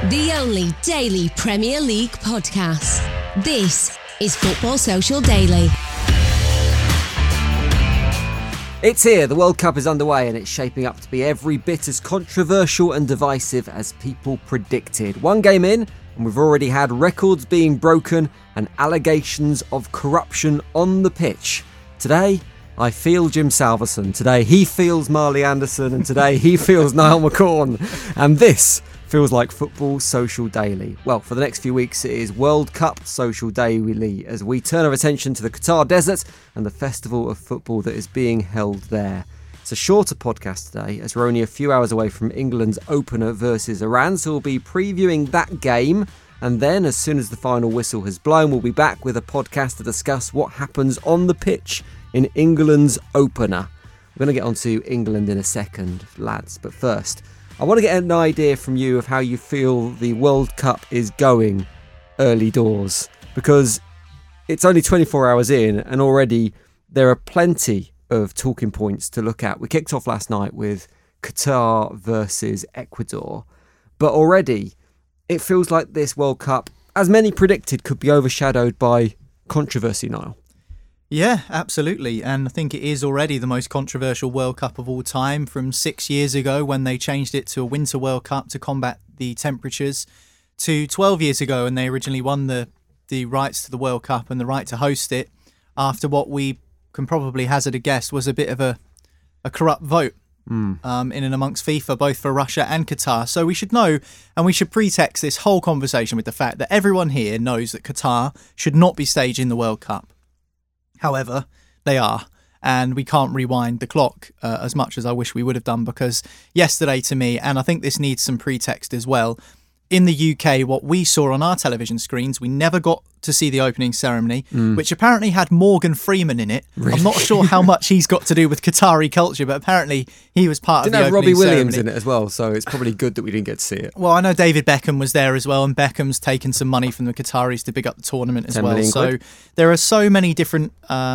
The only daily Premier League podcast. This is Football Social Daily. It's here, the World Cup is underway and it's shaping up to be every bit as controversial and divisive as people predicted. One game in and we've already had records being broken and allegations of corruption on the pitch. Today, I feel Jim Salverson. Today, he feels Marley Anderson and today he feels Niall McCorn. And this feels like Football Social Daily. Well, for the next few weeks, it is World Cup Social Daily as we turn our attention to the Qatar Desert and the festival of football that is being held there. It's a shorter podcast today as we're only a few hours away from England's opener versus Iran, so we'll be previewing that game. And then, as soon as the final whistle has blown, we'll be back with a podcast to discuss what happens on the pitch in England's opener. We're going to get onto England in a second, lads, but first, I want to get an idea from you of how you feel the World Cup is going early doors, because it's only 24 hours in and already there are plenty of talking points to look at. We kicked off last night with Qatar versus Ecuador, but already it feels like this World Cup, as many predicted, could be overshadowed by controversy, Niall. Yeah, absolutely. And I think it is already the most controversial World Cup of all time, from 6 years ago when they changed it to a Winter World Cup to combat the temperatures, to 12 years ago when they originally won the rights to the World Cup and the right to host it after what we can probably hazard a guess was a bit of a corrupt vote in and amongst FIFA, both for Russia and Qatar. So we should know, and we should pretext this whole conversation with the fact that everyone here knows that Qatar should not be staging the World Cup. However, they are, and we can't rewind the clock as much as I wish we would have done, because yesterday to me, and I think this needs some pretext as well, in the UK, what we saw on our television screens, we never got to see the opening ceremony, which apparently had Morgan Freeman in it. Really? I'm not sure how much he's got to do with Qatari culture, but apparently he was part of the opening ceremony. Didn't have Robbie Williams in it as well, so it's probably good that we didn't get to see it. Well, I know David Beckham was there as well, and Beckham's taken some money from the Qataris to big up the tournament as well. So there are so many different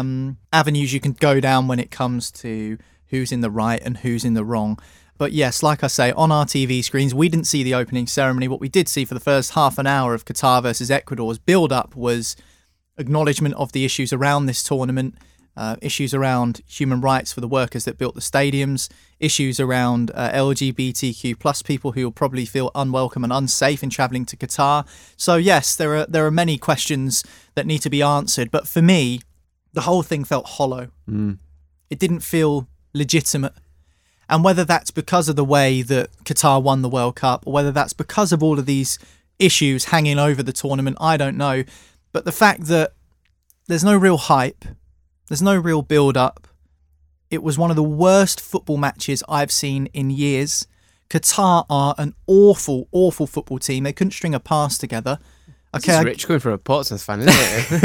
avenues you can go down when it comes to who's in the right and who's in the wrong. But yes, like I say, on our TV screens, we didn't see the opening ceremony. What we did see for the first half an hour of Qatar versus Ecuador's build-up was acknowledgement of the issues around this tournament, issues around human rights for the workers that built the stadiums, issues around LGBTQ plus people who will probably feel unwelcome and unsafe in travelling to Qatar. So yes, there are many questions that need to be answered. But for me, the whole thing felt hollow. It didn't feel legitimate. And whether that's because of the way that Qatar won the World Cup, or whether that's because of all of these issues hanging over the tournament, I don't know. But the fact that there's no real hype, there's no real build-up, it was one of the worst football matches I've seen in years. Qatar are an awful, awful football team. They couldn't string a pass together. Okay, this is rich going for a Portsmouth fan, isn't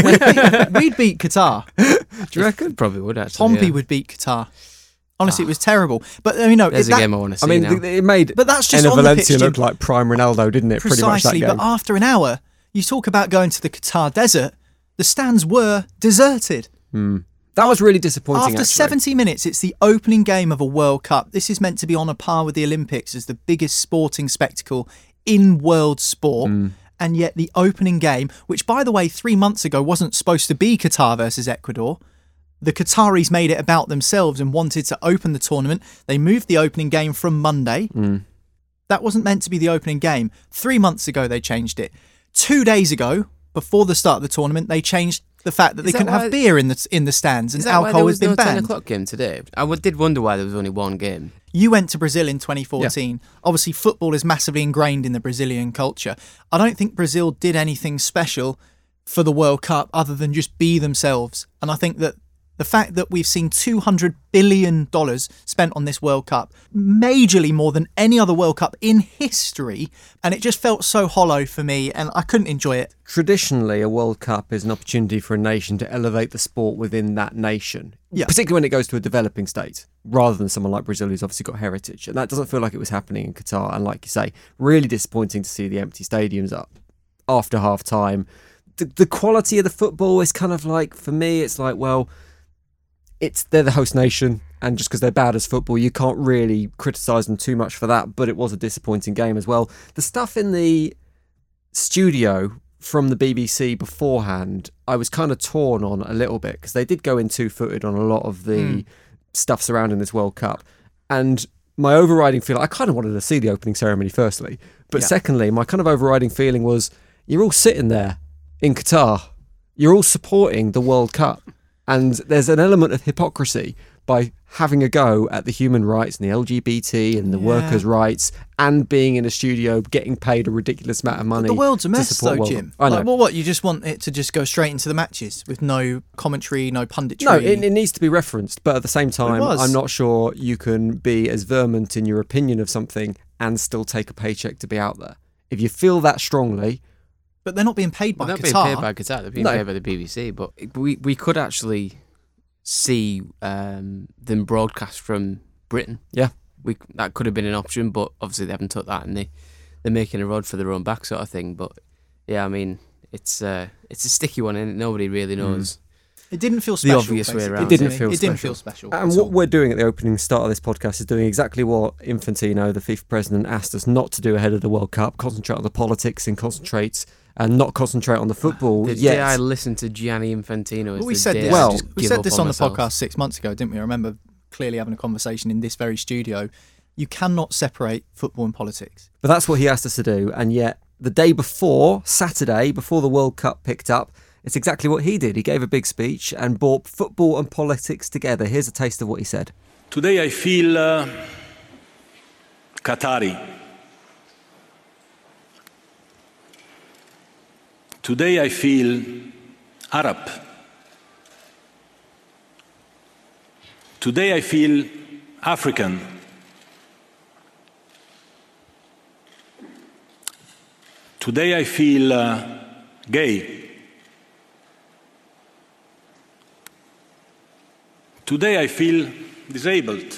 it? We'd beat Qatar. Do you reckon? Probably would, actually. Pompey would beat Qatar. Honestly, it was terrible. But there's a game I want to see. It made Valencia look like prime Ronaldo, didn't it? Precisely, pretty much that game. But after an hour, you talk about going to the Qatar desert, the stands were deserted. That was really disappointing. After 70 minutes, it's the opening game of a World Cup. This is meant to be on a par with the Olympics as the biggest sporting spectacle in world sport. And yet the opening game, which by the way, 3 months ago wasn't supposed to be Qatar versus Ecuador, the Qataris made it about themselves and wanted to open the tournament. They moved the opening game from Monday. That wasn't meant to be the opening game. 3 months ago, they changed it. 2 days ago, before the start of the tournament, they changed the fact that they couldn't have beer in the stands, and alcohol has been banned. Is that why there was no 10 o'clock game today? I did wonder why there was only one game. You went to Brazil in 2014. Yeah. Obviously, football is massively ingrained in the Brazilian culture. I don't think Brazil did anything special for the World Cup other than just be themselves. And I think that the fact that we've seen $200 billion spent on this World Cup, majorly more than any other World Cup in history, and it just felt so hollow for me, and I couldn't enjoy it. Traditionally, a World Cup is an opportunity for a nation to elevate the sport within that nation, particularly when it goes to a developing state, rather than someone like Brazil who's obviously got heritage. And that doesn't feel like it was happening in Qatar. And like you say, really disappointing to see the empty stadiums up after half-time. The quality of the football is kind of like, for me, it's like, well, they're the host nation and just because they're bad as football, you can't really criticise them too much for that, but it was a disappointing game as well. The stuff in the studio from the BBC beforehand, I was kind of torn on a little bit, because they did go in two-footed on a lot of the stuff surrounding this World Cup. And my overriding feeling, I kind of wanted to see the opening ceremony firstly, but secondly, my kind of overriding feeling was, you're all sitting there in Qatar, you're all supporting the World Cup, and there's an element of hypocrisy by having a go at the human rights and the LGBT and the workers' rights, and being in a studio getting paid a ridiculous amount of money. The world's a mess, to support though, Jim. I know. Like, well, what, you just want it to just go straight into the matches with no commentary, no punditry? No, it needs to be referenced, but at the same time, was. I'm not sure you can be as vehement in your opinion of something and still take a paycheck to be out there. If you feel that strongly... But they're not being paid by They're Qatar. not being paid by Qatar, they're being paid by the BBC, but we could actually see them broadcast from Britain. Yeah. That could have been an option, but obviously they haven't took that, and they're making a rod for their own back sort of thing. But yeah, I mean, it's a sticky one, and nobody really knows. It didn't feel special. The obvious way around. It didn't feel special. And what we're doing at the opening start of this podcast is doing exactly what Infantino, the FIFA president, asked us not to do ahead of the World Cup: concentrate on the politics and not concentrate on the football. The day I listened to Gianni Infantino, we said this on the podcast 6 months ago, didn't we? I remember clearly having a conversation in this very studio. You cannot separate football and politics. But that's what he asked us to do, and yet the day before, Saturday, before the World Cup picked up, it's exactly what he did. He gave a big speech and brought football and politics together. Here's a taste of what he said. Today I feel Qatari. Today I feel Arab. Today I feel African. Today I feel gay. Today I feel disabled.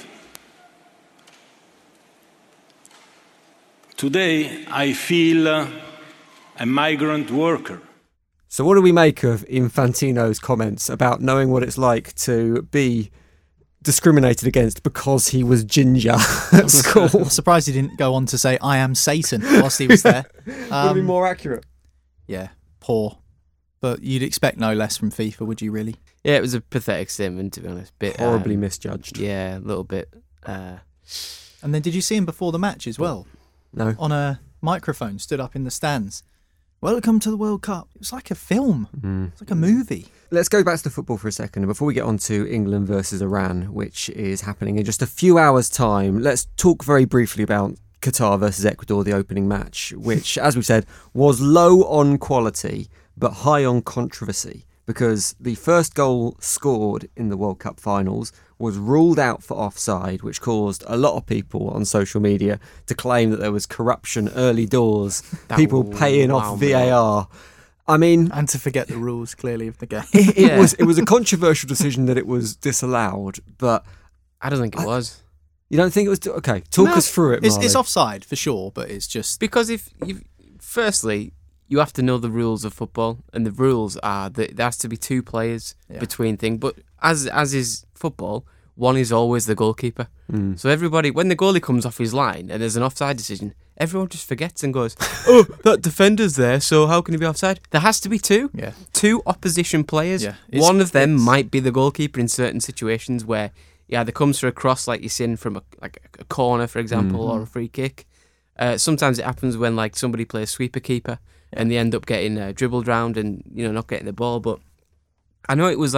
Today I feel a migrant worker. So what do we make of Infantino's comments about knowing what it's like to be discriminated against because he was ginger at school? I'm surprised he didn't go on to say, "I am Satan," whilst he was there. Would be more accurate. Yeah, poor. But you'd expect no less from FIFA, would you really? Yeah, it was a pathetic statement, to be honest. Bit horribly misjudged. Yeah, a little bit. And then did you see him before the match as well? No. On a microphone, stood up in the stands. Welcome to the World Cup. It was like a film. It's like a movie. Let's go back to the football for a second. And before we get on to England versus Iran, which is happening in just a few hours' time, let's talk very briefly about Qatar versus Ecuador, the opening match, which, as we've said, was low on quality but high on controversy, because the first goal scored in the World Cup finals was ruled out for offside, which caused a lot of people on social media to claim that there was corruption early doors, people paying off VAR. I mean, and to forget the rules clearly of the game. It was a controversial decision that it was disallowed, but I don't think it was. You don't think it was? Okay, talk us through it, Marley. It's offside for sure, but it's just because firstly, you have to know the rules of football, and the rules are that there has to be two players between things. But as is football, one is always the goalkeeper. So everybody, when the goalie comes off his line and there's an offside decision, everyone just forgets and goes, "Oh, that defender's there, so how can he be offside?" There has to be two. Yeah. Two opposition players. Yeah. One of them might be the goalkeeper in certain situations where he either comes for a cross, like you're seeing from a corner, for example, or a free kick. Sometimes it happens when somebody plays sweeper keeper and they end up getting dribbled round and not getting the ball. But I know it was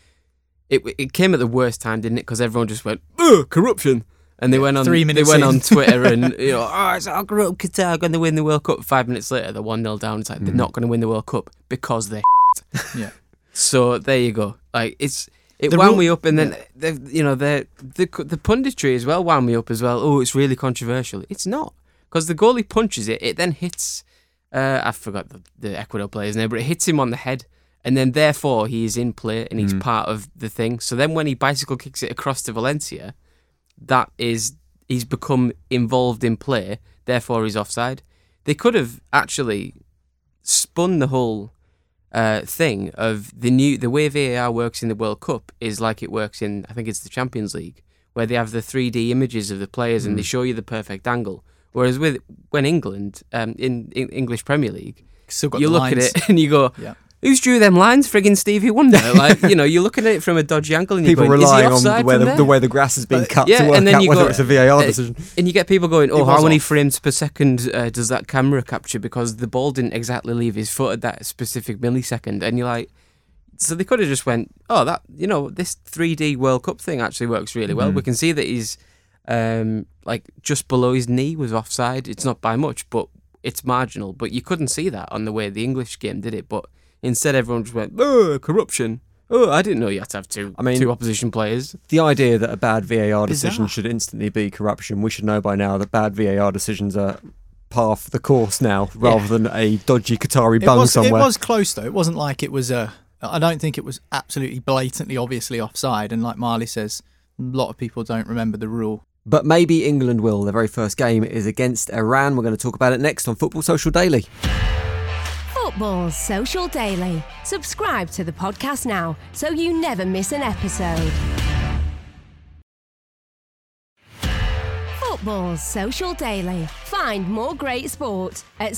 it came at the worst time, didn't it? Because everyone just went, "Ugh, corruption," and they went on 3 minutes. They went on Twitter and it's all corrupt. Qatar going to win the World Cup. 5 minutes later, they're 1-0 down. It's like they're not going to win the World Cup because they're yeah. So there you go. It wound me up, and then the punditry as well wound me up as well. Oh, it's really controversial. It's not, because the goalie punches it. It then hits. I forgot the Ecuador player's name, but it hits him on the head, and then therefore he is in play and he's part of the thing. So then when he bicycle kicks it across to Valencia, he's become involved in play. Therefore he's offside. They could have actually spun the whole thing of the way VAR works in the World Cup is like it works in, I think it's the Champions League, where they have the 3D images of the players and they show you the perfect angle. Whereas when England, in English Premier League, Still got you the look lines. at it and you go, who's drew them lines? Friggin' Stevie Wonder. Like, you're looking at it from a dodgy angle and people you're going, relying is he on offside the way the grass has been cut yeah, to work and then out you whether go, it's a VAR decision. And you get people going, It how was many off. frames per second does that camera capture? Because the ball didn't exactly leave his foot at that specific millisecond. And you're like, so they could have just went, this 3D World Cup thing actually works really well. We can see that he's just below his knee was offside. It's not by much, but it's marginal. But you couldn't see that on the way the English game did it. But instead, everyone just went, corruption. Oh, I didn't know you had to have two opposition players. The idea that a bad VAR Bizarre. decision should instantly be corruption, we should know by now that bad VAR decisions are par for the course now, rather than a dodgy Qatari bung somewhere. It was close, though. It wasn't like it was I don't think it was absolutely blatantly obviously offside. And like Marley says, a lot of people don't remember the rule. But maybe England will. Their very first game is against Iran. We're going to talk about it next on Football Social Daily. Football Social Daily. Subscribe to the podcast now so you never miss an episode. Football Social Daily. Find more great sport at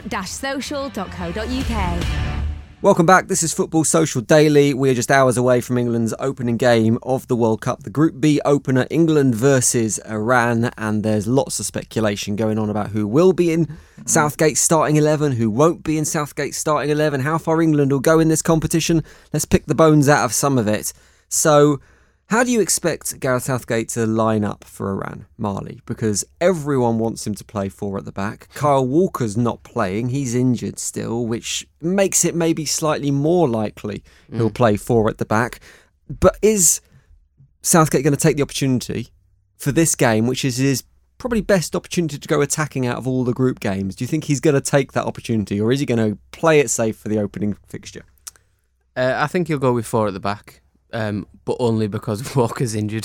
sport-social.co.uk. Welcome back. This is Football Social Daily. We are just hours away from England's opening game of the World Cup, the Group B opener, England versus Iran, and there's lots of speculation going on about who will be in Southgate's starting 11, who won't be in Southgate's starting 11, how far England will go in this competition. Let's pick the bones out of some of it. So, how do you expect Gareth Southgate to line up for Iran, Marley? Because everyone wants him to play 4 at the back. Kyle Walker's not playing. He's injured still, which makes it maybe slightly more likely he'll play 4 at the back. But is Southgate going to take the opportunity for this game, which is his probably best opportunity to go attacking out of all the group games? Do you think he's going to take that opportunity, or is he going to play it safe for the opening fixture? I think he'll go with 4 at the back. But only because Walker's injured.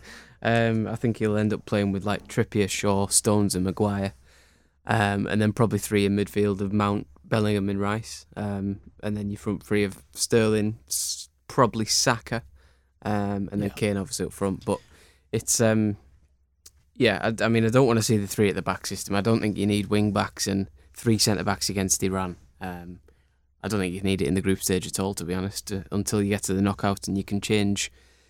I think he'll end up playing with like Trippier, Shaw, Stones and Maguire. And then probably 3 in midfield of Mount, Bellingham and Rice. And then your front 3 of Sterling, probably Saka, and then Kane obviously up front. But it's, I don't want to see the 3 at the back system. I don't think you need wing backs and 3 centre-backs against Iran. I don't think you need it in the group stage at all, to be honest, until you get to the knockout and you can change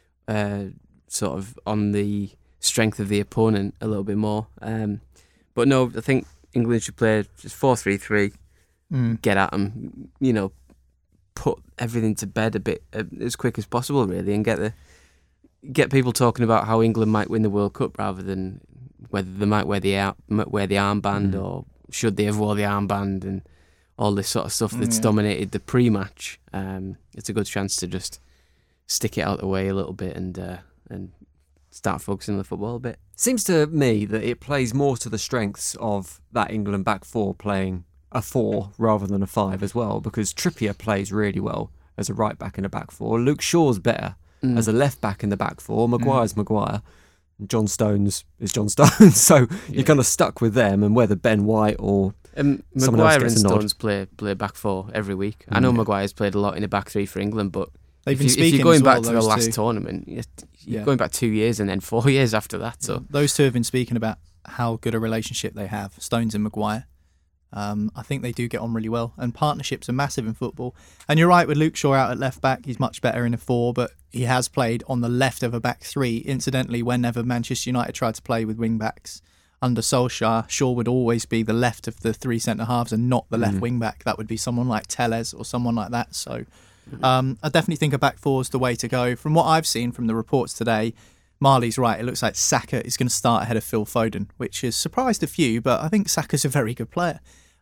sort of on the strength of the opponent a little bit more. But no, I think England should play just 4-3-3, get at them, put everything to bed a bit as quick as possible, really, and get people talking about how England might win the World Cup rather than whether they might wear the armband or should they have wore the armband and all this sort of stuff that's dominated the pre-match. It's a good chance to just stick it out the way a little bit and start focusing on the football a bit. Seems to me that it plays more to the strengths of that England back 4 playing a 4 rather than a 5 as well, because Trippier plays really well as a right back in a back 4. Luke Shaw's better as a left back in the back 4. Maguire's Maguire. John Stones is John Stones. So you're kind of stuck with them, and whether Ben White or Maguire and Stones play back 4 every week. I know Maguire's played a lot in a back 3 for England, but They've been if speaking you're going as well, back to the those last two. tournament, you're going back 2 years and then 4 years after that. So Those two have been speaking about how good a relationship they have, Stones and Maguire. I think they do get on really well, and partnerships are massive in football. And you're right with Luke Shaw out at left back, he's much better in a 4, but he has played on the left of a back 3. Incidentally, whenever Manchester United tried to play with wing backs under Solskjaer, Shaw would always be the left of the 3 centre halves and not the left wing back. That would be someone like Tellez or someone like that. So I definitely think a back 4 is the way to go. From what I've seen from the reports today, Marley's right. It looks like Saka is going to start ahead of Phil Foden, which has surprised a few, but I think Saka's a very good player.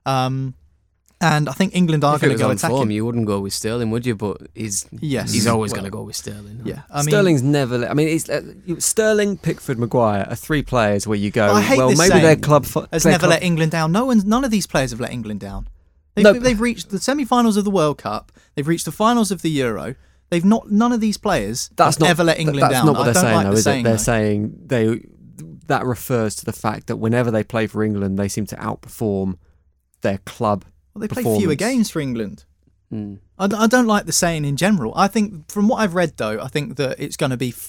And I think England are going to go attacking. Form, you wouldn't go with Sterling, would you? But he's always going to go with Sterling. Yeah, Sterling's never. Sterling, Pickford, Maguire are 3 players where you go. I hate well, this maybe saying, their club has never let England down. None of these players have let England down. They've reached the semi-finals of the World Cup. They've reached the finals of the Euro. None of these players have ever let England down. That's not what they're saying, though, is it? They're though. saying that refers to the fact that whenever they play for England, they seem to outperform their club. Well, they play fewer games for England. I don't like the saying in general. I think, from what I've read, though, I think that it's going to be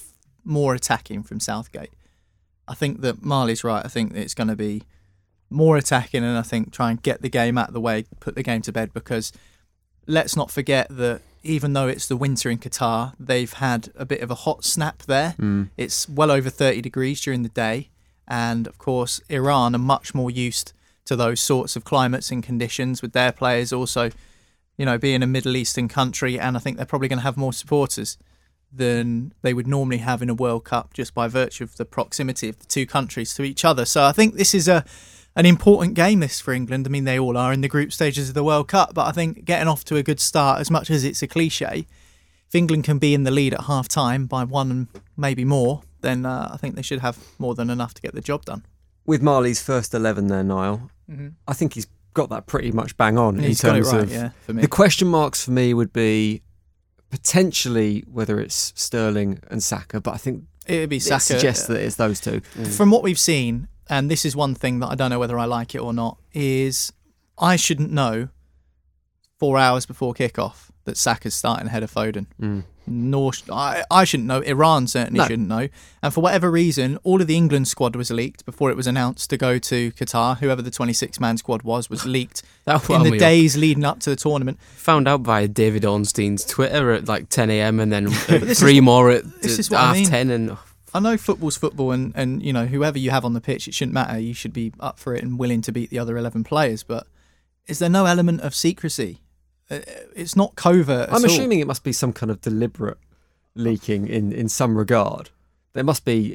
more attacking from Southgate. I think that Marley's right. I think it's going to be more attacking, and I think try and get the game out of the way, put the game to bed, because let's not forget that even though it's the winter in Qatar, they've had a bit of a hot snap there. It's well over 30 degrees during the day, and of course Iran are much more used to those sorts of climates and conditions, with their players also, being a Middle Eastern country, and I think they're probably going to have more supporters than they would normally have in a World Cup, just by virtue of the proximity of the two countries to each other. So I think this is an important game, this, for England. I mean, they all are in the group stages of the World Cup, but I think getting off to a good start, as much as it's a cliche, if England can be in the lead at half-time by one and maybe more, then I think they should have more than enough to get the job done. With Marley's first 11 there, Niall, I think he's got that pretty much bang on in terms of... Yeah, for me. The question marks for me would be potentially whether it's Sterling and Saka, but I think it'd be Saka. It suggests that it's those two. From what we've seen, and this is one thing that I don't know whether I like it or not, is I shouldn't know 4 hours before kickoff that Saka's starting ahead of Foden. Nor I shouldn't know. Iran certainly shouldn't know. And for whatever reason, all of the England squad was leaked before it was announced to go to Qatar. Whoever the 26-man squad was leaked in the days leading up to the tournament. Found out via David Ornstein's Twitter at like 10 a.m. and then three more at half 10. And I know football's football, and whoever you have on the pitch, it shouldn't matter. You should be up for it and willing to beat the other 11 players. But is there no element of secrecy? It's not covert at all. I'm assuming it must be some kind of deliberate leaking in some regard. It must be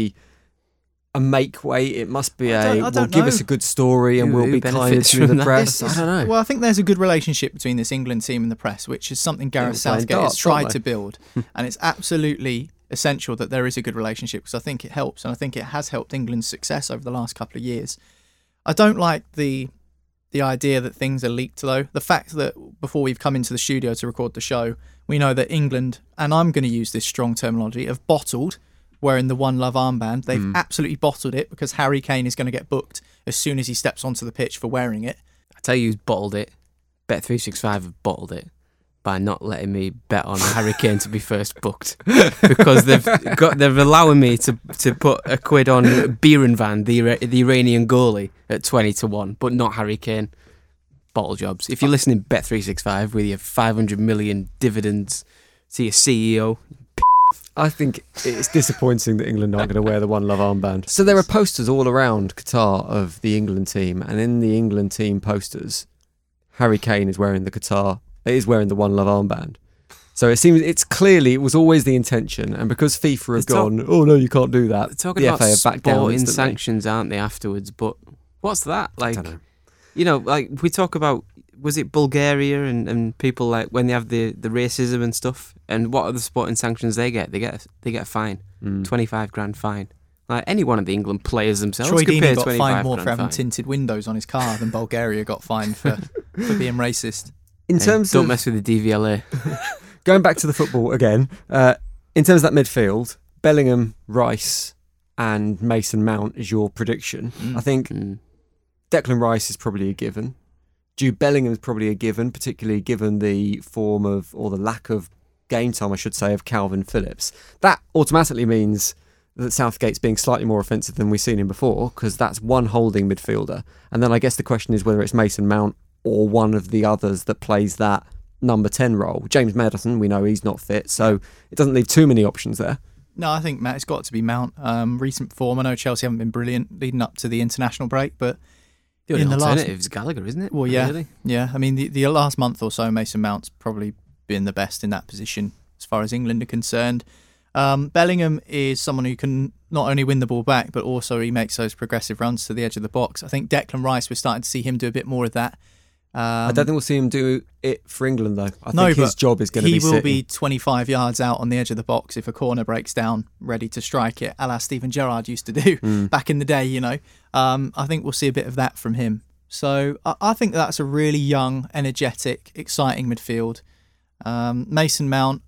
a make way. It must be give us a good story and we'll be kind to the press. I don't know. Well, I think there's a good relationship between this England team and the press, which is something Gareth Southgate has tried to build. And it's absolutely essential that there is a good relationship, because I think it helps, and I think it has helped England's success over the last couple of years. I don't like the idea that things are leaked, though. The fact that before we've come into the studio to record the show, we know that England, and I'm going to use this strong terminology, have bottled wearing the One Love armband. They've absolutely bottled it, because Harry Kane is going to get booked as soon as he steps onto the pitch for wearing it. I tell you who's bottled it. Bet365 have bottled it by not letting me bet on Harry Kane to be first booked, because they're allowing me to put a quid on Birenvan, the Iranian goalie, at 20-1, but not Harry Kane. Bottle jobs. If you're listening, Bet365 with your 500 million dividends to your CEO. I think it's disappointing that England aren't going to wear the One Love armband. So there are posters all around Qatar of the England team, and in the England team posters, Harry Kane is wearing the One Love armband. So it was always the intention, and because FIFA have gone, oh no, you can't do that. Talking about FA have backed down in sanctions, aren't they, afterwards? But what's that like? I don't know. Like we talk about, was it Bulgaria and people, like when they have the racism and stuff, and what are the sporting sanctions they get? They get a fine, 25 grand fine. Like any one of the England players themselves Troy could pay Deeney got fined more for having fine. Tinted windows on his car than Bulgaria got fined for being racist. Don't mess with the DVLA. Going back to the football again, in terms of that midfield, Bellingham, Rice and Mason Mount is your prediction. I think Declan Rice is probably a given. Jude Bellingham is probably a given, particularly given the form of, or the lack of game time, I should say, of Calvin Phillips. That automatically means that Southgate's being slightly more offensive than we've seen him before, because that's one holding midfielder. And then I guess the question is whether it's Mason Mount or one of the others that plays that number 10 role. James Maddison, we know he's not fit, so it doesn't leave too many options there. No, I think it's got to be Mount. Recent form, I know Chelsea haven't been brilliant leading up to the international break, but the only alternative is Gallagher, isn't it? Well, yeah. Really? Yeah, I mean, the last month or so, Mason Mount's probably been the best in that position as far as England are concerned. Bellingham is someone who can not only win the ball back, but also he makes those progressive runs to the edge of the box. I think Declan Rice, we're starting to see him do a bit more of that. I don't think we'll see him do it for England, though. I think his job is going to be he will be 25 yards out on the edge of the box if a corner breaks down, ready to strike it, a la Steven Gerrard used to do back in the day, I think we'll see a bit of that from him. So I think that's a really young, energetic, exciting midfield. Mason Mount,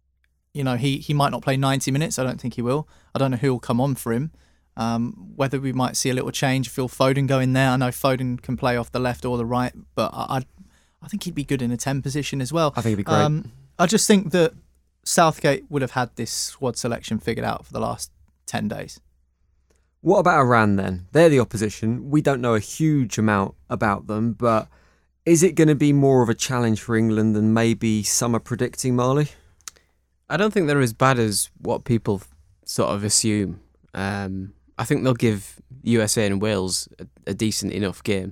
he might not play 90 minutes. I don't think he will. I don't know who will come on for him. Whether we might see a little change, Phil Foden go in there. I know Foden can play off the left or the right, but I think he'd be good in a 10 position as well. I think he'd be great. I just think that Southgate would have had this squad selection figured out for the last 10 days. What about Iran then? They're the opposition. We don't know a huge amount about them, but is it going to be more of a challenge for England than maybe some are predicting, Marley? I don't think they're as bad as what people sort of assume. I think they'll give USA and Wales a decent enough game.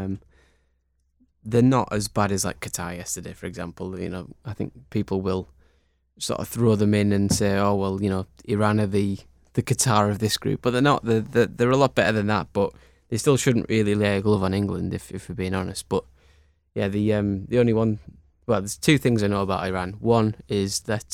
They're not as bad as like Qatar yesterday, for example. I think people will sort of throw them in and say, oh, well, Iran are the Qatar of this group. But they're not. They're a lot better than that, but they still shouldn't really lay a glove on England, if we're being honest. But yeah, the only one... Well, there's two things I know about Iran. One is that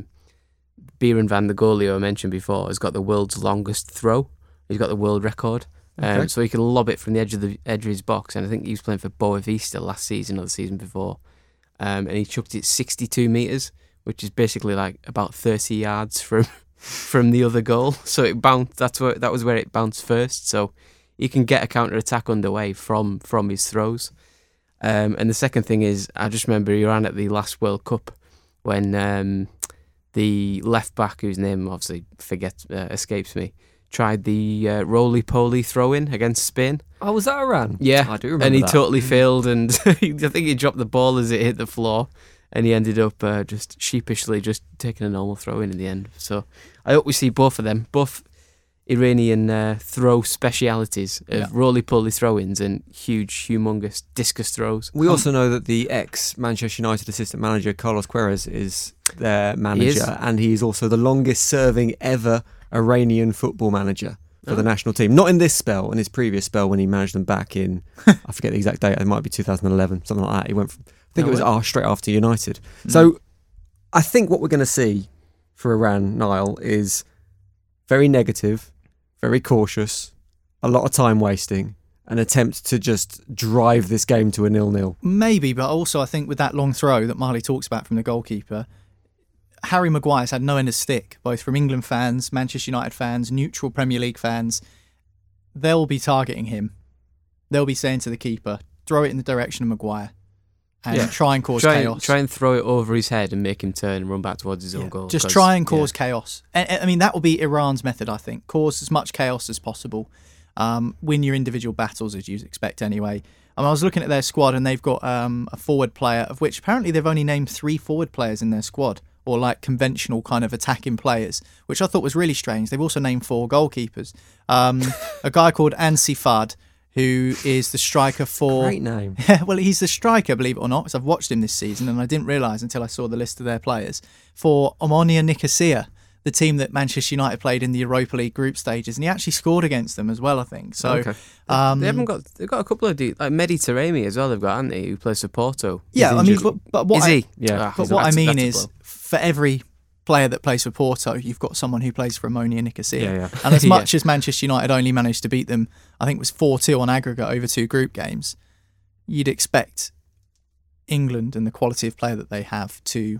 Beiran Van, the goalie I mentioned before, has got the world's longest throw. He's got the world record. Okay. So he can lob it from the edge of his box. And I think he was playing for Boavista last season or the season before. And he chucked it 62 metres, which is basically like about 30 yards from the other goal. So it bounced. That was where it bounced first. So he can get a counter-attack underway from his throws. And the second thing is, I just remember Iran at the last World Cup when the left back, whose name obviously escapes me, tried the roly-poly throw-in against Spain. Oh, was that Iran? Yeah, I do remember and he that. totally failed, and I think he dropped the ball as it hit the floor, and he ended up just sheepishly just taking a normal throw-in the end. So I hope we see both of them, both Iranian throw specialities of roly-poly throw-ins and huge, humongous discus throws. We also know that the ex-Manchester United assistant manager, Carlos Queiroz, is their manager, and he is also the longest-serving ever Iranian football manager for the national team. Not in this spell, in his previous spell when he managed them back in, I forget the exact date, it might be 2011, something like that. He went from, I think it was straight after United. So I think what we're going to see for Iran, Niall, is very negative, very cautious, a lot of time wasting, an attempt to just drive this game to a 0-0. Maybe, but also I think with that long throw that Marley talks about from the goalkeeper, Harry Maguire's had no end of stick, both from England fans, Manchester United fans, neutral Premier League fans. They'll be targeting him. They'll be saying to the keeper, throw it in the direction of Maguire and try and cause chaos. Try and throw it over his head and make him turn and run back towards his own goal. Just try and cause chaos. I mean, that will be Iran's method, I think. Cause as much chaos as possible. Win your individual battles, as you'd expect anyway. I was looking at their squad and they've got a forward player, of which apparently they've only named 3 forward players in their squad, or like conventional kind of attacking players, which I thought was really strange. They've also named 4 goalkeepers. A guy called Ansi Fad, who is the striker for... Great name. Well, he's the striker, believe it or not, because I've watched him this season and I didn't realise until I saw the list of their players, for Omonia Nicosia, the team that Manchester United played in the Europa League group stages, and he actually scored against them as well, I think. So Okay. They've got a couple of like Mehdi Taremi as well. They've got, haven't they, who plays for Porto. Yeah, I mean, but what is he? Yeah. But what I mean is, for every player that plays for Porto, you've got someone who plays for Omonia Nicosia. Yeah. And as much as Manchester United only managed to beat them, I think it was 4-2 on aggregate over 2 group games, you'd expect England and the quality of player that they have to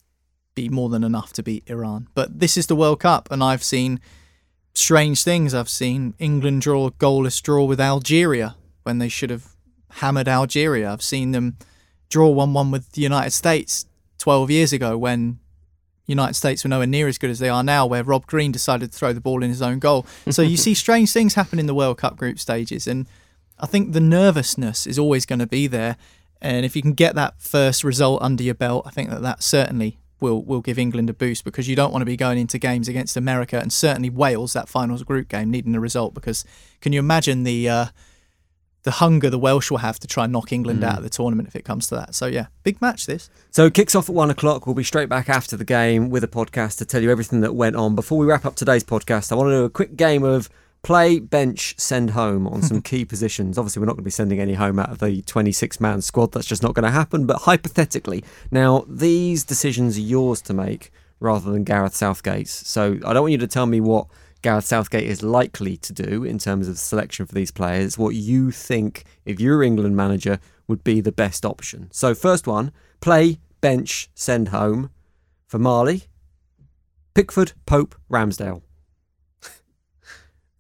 be more than enough to beat Iran. But this is the World Cup, and I've seen strange things. I've seen England draw a goalless draw with Algeria when they should have hammered Algeria. I've seen them draw 1-1 with the United States 12 years ago when United States were nowhere near as good as they are now, where Rob Green decided to throw the ball in his own goal. So you see strange things happen in the World Cup group stages, and I think the nervousness is always going to be there. And if you can get that first result under your belt, I think that certainly will give England a boost, because you don't want to be going into games against America and certainly Wales, that finals group game, needing a result, because can you imagine the hunger the Welsh will have to try and knock England out of the tournament if it comes to that. So yeah, big match this. So it kicks off at 1:00. We'll be straight back after the game with a podcast to tell you everything that went on. Before we wrap up today's podcast, I want to do a quick game of play, bench, send home on some key positions. Obviously, we're not going to be sending any home out of the 26-man squad. That's just not going to happen. But hypothetically, now, these decisions are yours to make rather than Gareth Southgate's. So I don't want you to tell me what Gareth Southgate is likely to do in terms of selection for these players. It's what you think, if you're England manager, would be the best option. So first one, play, bench, send home. For Marley, Pickford, Pope, Ramsdale.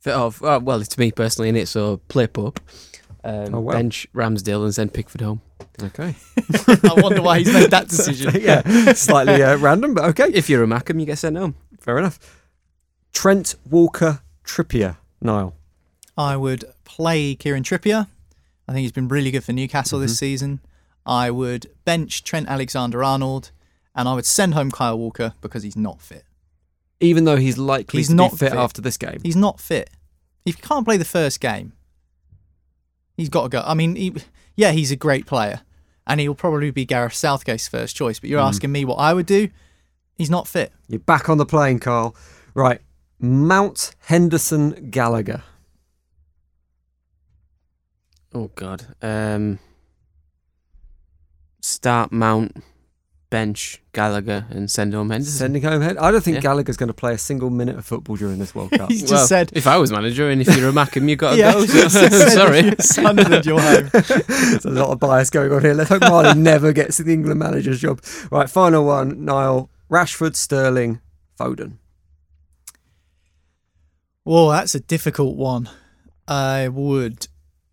Well, it's me personally, innit? So play Pope, bench Ramsdale, and send Pickford home. Okay. I wonder why he's made that decision. Yeah, slightly random, but okay. If you're a Mackem, you get sent home. Fair enough. Trent Walker-Trippier, Niall. I would play Kieran Trippier. I think he's been really good for Newcastle this season. I would bench Trent Alexander-Arnold, and I would send home Kyle Walker because he's not fit. Even though he's likely to not be fit after this game. He's not fit. If you can't play the first game, he's got to go. I mean, he's a great player, and he'll probably be Gareth Southgate's first choice, but you're asking me what I would do? He's not fit. You're back on the plane, Carl. Right. Mount Henderson Gallagher. Oh, God. Start Mount, bench Gallagher, and send home Henderson. Sending home Henderson? I don't think Gallagher's going to play a single minute of football during this World Cup. He's just said... If I was manager, and if you're a Mackem, you've got to Yeah, go. he's So, just said, sorry. Sunderland, you're home. There's a lot of bias going on here. Let's hope Marley never gets the England manager's job. Right, final one, Niall. Rashford, Sterling, Foden. Whoa, that's a difficult one. I would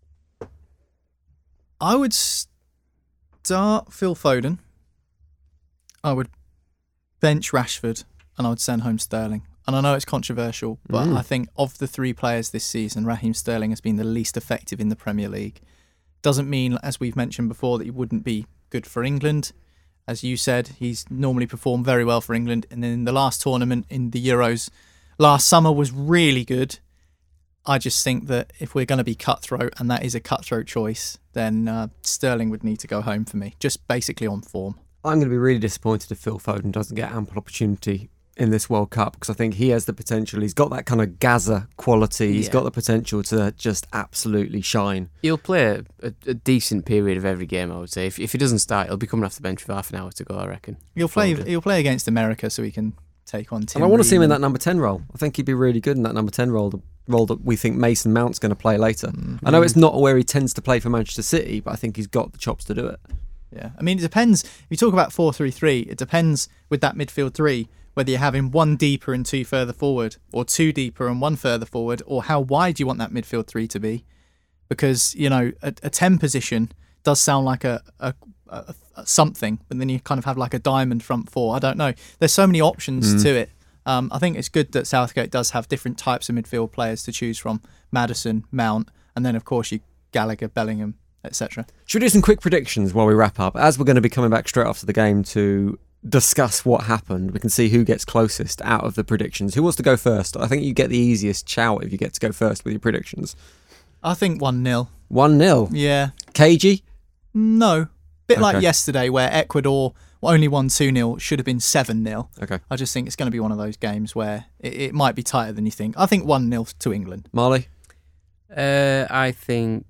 start Phil Foden. I would bench Rashford, and I would send home Sterling. And I know it's controversial, but I think of the three players this season, Raheem Sterling has been the least effective in the Premier League. Doesn't mean, as we've mentioned before, that he wouldn't be good for England. As you said, he's normally performed very well for England. And then in the last tournament in the Euros last summer was really good. I just think that if we're going to be cutthroat, and that is a cutthroat choice, then Sterling would need to go home for me, just basically on form. I'm going to be really disappointed if Phil Foden doesn't get ample opportunity in this World Cup, because I think he has the potential. He's got that kind of Gaza quality. He's got the potential to just absolutely shine. He'll play a decent period of every game, I would say. If he doesn't start, he'll be coming off the bench with half an hour to go, I reckon. He'll play against America, so he can take on Tim. And I want to see him in Ream. that number 10 role. I think he'd be really good in that number 10 role, the role that we think Mason Mount's going to play later. I know it's not where he tends to play for Manchester City, but I think he's got the chops to do it. Yeah, I mean, it depends. If you talk about 4-3-3, it depends with that midfield three, whether you're having one deeper and two further forward, or two deeper and one further forward, or how wide you want that midfield three to be. Because, you know, a 10 position does sound like a something, but then you kind of have like a diamond front four. I don't know. There's so many options to it. I think it's good that Southgate does have different types of midfield players to choose from. Maddison, Mount, and then, of course, you Gallagher, Bellingham, etc. Should we do some quick predictions while we wrap up? As we're going to be coming back straight after the game to discuss what happened, we can see who gets closest out of the predictions. Who wants to go first? I think you get the easiest shout if you get to go first with your predictions. I think 1-0. 1-0? Yeah. KG? No. Bit like Okay. yesterday where Ecuador only won 2-0, should have been 7-0. Okay. I just think it's going to be one of those games where it might be tighter than you think. I think 1-0 to England. Marley? I think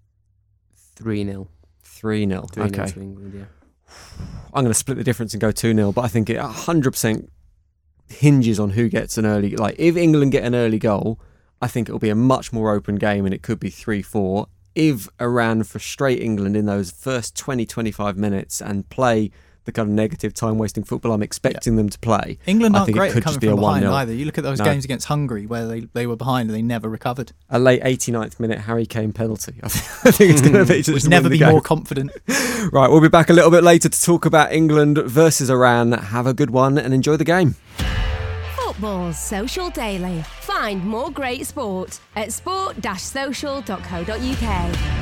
3-0. 3-0. 3-0 Okay. to England, yeah. I'm going to split the difference and go 2-0, but I think it 100% hinges on who gets an early... Like, if England get an early goal, I think it'll be a much more open game and it could be 3-4. If Iran frustrate England in those first 20-25 minutes and play the kind of negative time-wasting football I'm expecting them to play, England I aren't think great it could at just coming be a from behind 1-0. either. You look at those No. games against Hungary where they were behind and they never recovered. A late 89th minute Harry Kane penalty. I think it's going to be to Would just never win the be game. more confident. Right, we'll be back a little bit later to talk about England versus Iran. Have a good one and enjoy the game. Football's Social Daily. Find more great sport at sport-social.co.uk.